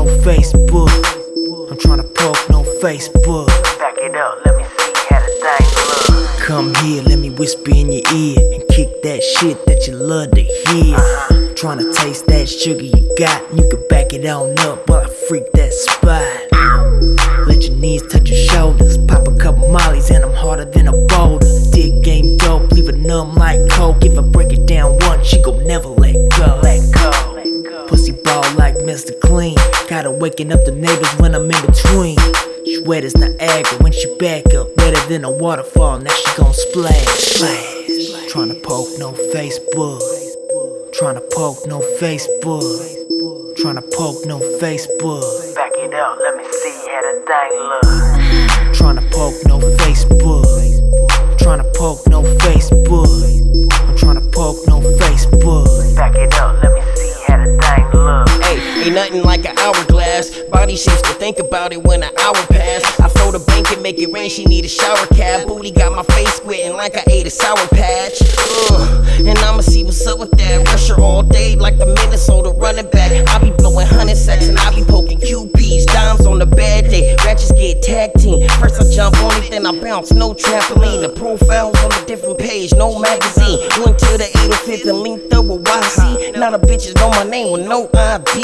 Facebook. I'm tryna poke no Facebook. Back it up, let me see how the thing look. Come here, let me whisper in your ear and kick that shit that you love to hear. Tryna taste that sugar you got, and you can back it on up while I freak that spot. Let your knees touch your shoulders, pop a couple mollies and I'm harder than a boulder. Dick game dope, leave it numb like coke. If I break it down once, she gon' never let go. Pussy ball like Mr. Clean, gotta waking up the neighbors when I'm in between. She wet as Niagara when she back up, wetter than a waterfall, now she gon' splash. Tryna poke no Facebook. Tryna poke no Facebook. Tryna poke no Facebook. Back it up, let me see how the thing look. Tryna poke no Facebook. Tryna poke no Facebook. I'm tryna poke no Facebook. Back it up, let me see how the thing look. Hey, ain't nothing like an hourglass. Body shapes to think about it when an hour pass. I throw the bank and make it rain, she need a shower cap. Booty got my face squinting like I ate a Sour Patch. And I'ma see what's up with that. Pressure all day like the Minnesota running back. I be blowing 100 sacks and I be poking QPs. Dimes on the bad day, ratchets get tag team. First I jump on it, then I bounce, no trampoline. The profiles on a different page, no magazine. Went to the 85th and linked up with YC. Now the bitches know my name with no ID.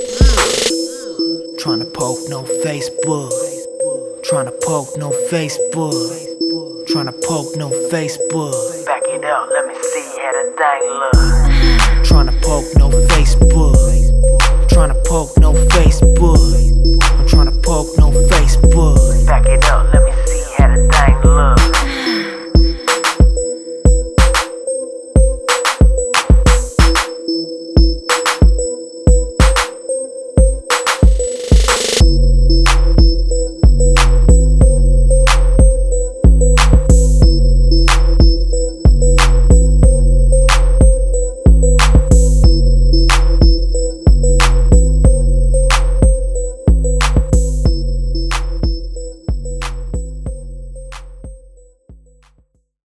Tryna poke no Facebook. Tryna poke no Facebook. Tryna poke no Facebook. Back it up, let me see how the thing look. Tryna poke no Facebook. Tryna poke no Facebook.